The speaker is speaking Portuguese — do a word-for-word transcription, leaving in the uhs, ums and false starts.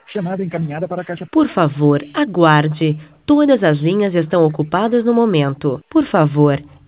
Chamada encaminhada para a caixa. Por favor, aguarde. Todas as linhas estão ocupadas no momento. Por favor,